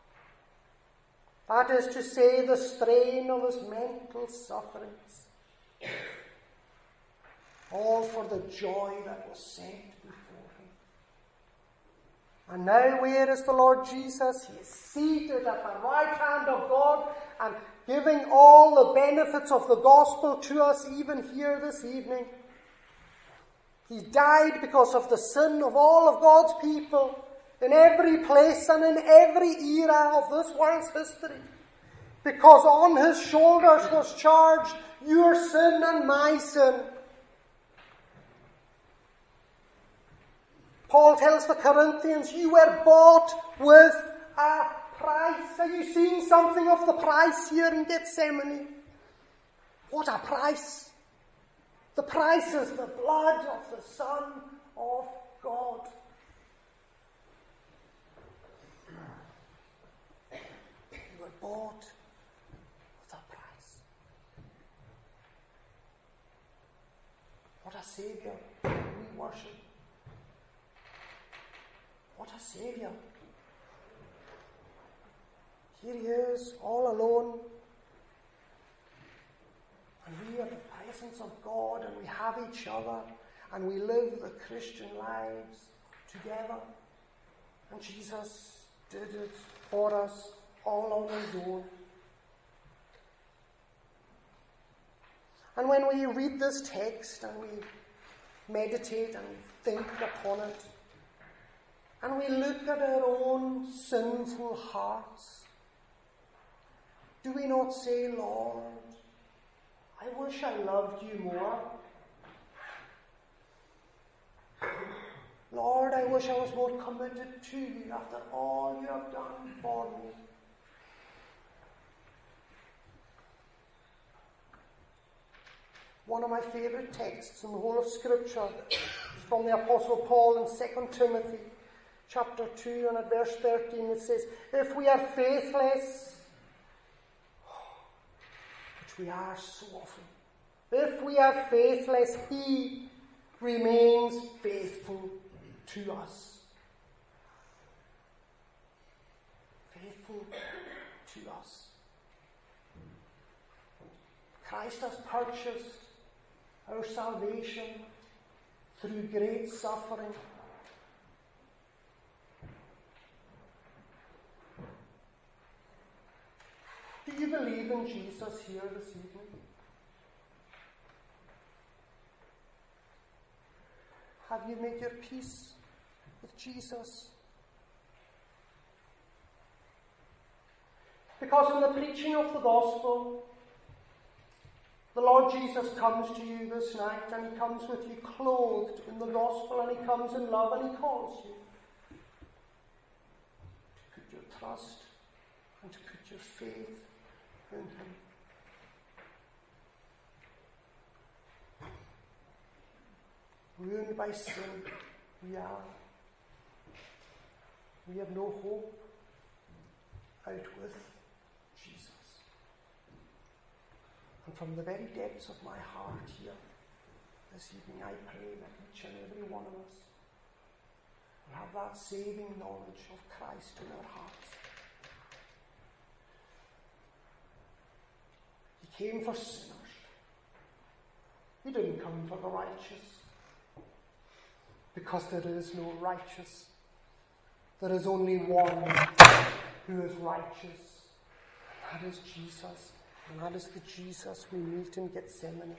[SPEAKER 2] That is to say, the strain of his mental sufferings. All for the joy that was set before him. And now where is the Lord Jesus? He is seated at the right hand of God and giving all the benefits of the gospel to us even here this evening. He died because of the sin of all of God's people in every place and in every era of this world's history. Because on his shoulders was charged your sin and my sin. Paul tells the Corinthians, you were bought with a price. Are you seeing something of the price here in Gethsemane? What a price! The price is the blood of the Son of God. You were bought with a price. What a Saviour we worship. What a Saviour. Here he is, all alone. And we have the presence of God, and we have each other, and we live the Christian lives together. And Jesus did it for us all on his own. And when we read this text, and we meditate and think upon it, and we look at our own sinful hearts, do we not say, Lord, I wish I loved you more. Lord, I wish I was more committed to you after all you have done for me. One of my favourite texts in the whole of Scripture is from the Apostle Paul in 2 Timothy chapter 2, and at verse 13 it says, if we are faithless, which we are so often, if we are faithless, he remains faithful to us. Faithful to us. Christ has purchased our salvation through great suffering. Do you believe in Jesus here this evening? Have you made your peace with Jesus? Because in the preaching of the gospel, the Lord Jesus comes to you this night, and he comes with you clothed in the gospel, and he comes in love, and he calls you to put your trust and to put your faith in him. Ruined by sin, we are. We have no hope out with Jesus. And from the very depths of my heart here, this evening, I pray that each and every one of us will have that saving knowledge of Christ in our hearts. He came for sinners. He didn't come for the righteous. Because there is no righteous. There is only one who is righteous. And that is Jesus. And that is the Jesus we meet in Gethsemane.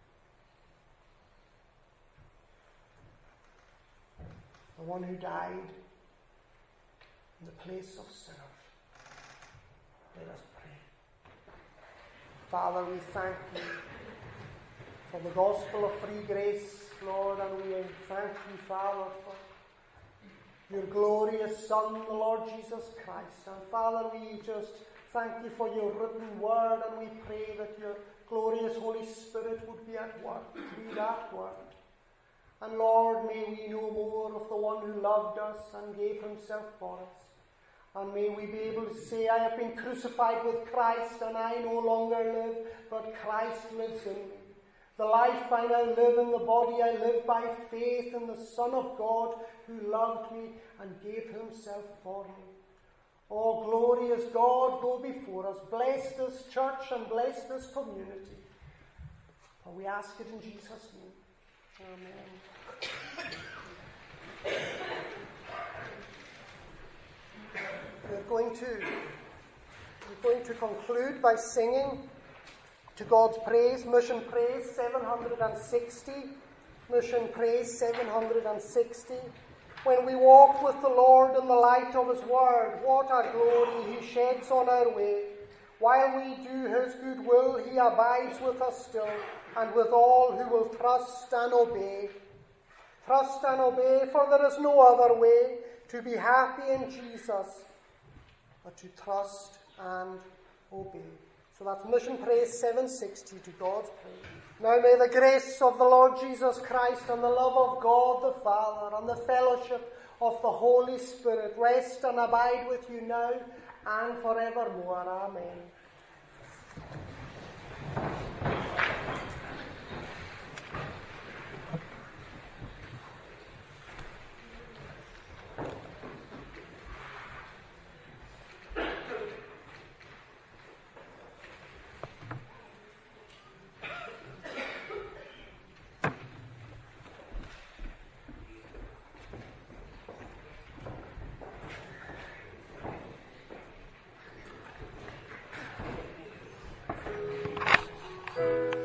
[SPEAKER 2] The one who died in the place of sinners. Let us pray. Father, we thank you for the gospel of free grace, Lord, and we thank you, Father, for your glorious Son, the Lord Jesus Christ. And Father, we just thank you for your written word, and we pray that your glorious Holy Spirit would be at work through that word. And Lord, may we know more of the one who loved us and gave himself for us. And may we be able to say, I have been crucified with Christ, and I no longer live, but Christ lives in me. The life I now live in the body, I live by faith in the Son of God who loved me and gave himself for me. Oh, glorious God, go before us. Bless this church and bless this community. For we ask it in Jesus' name. Amen. We're going to conclude by singing to God's praise, Mission Praise 760. Mission Praise 760. When we walk with the Lord in the light of his word, what a glory he sheds on our way. While we do his good will, he abides with us still, and with all who will trust and obey. Trust and obey, for there is no other way to be happy in Jesus but to trust and obey. So that's Mission Praise 760, to God's praise. Now may the grace of the Lord Jesus Christ and the love of God the Father and the fellowship of the Holy Spirit rest and abide with you now and forevermore. Amen.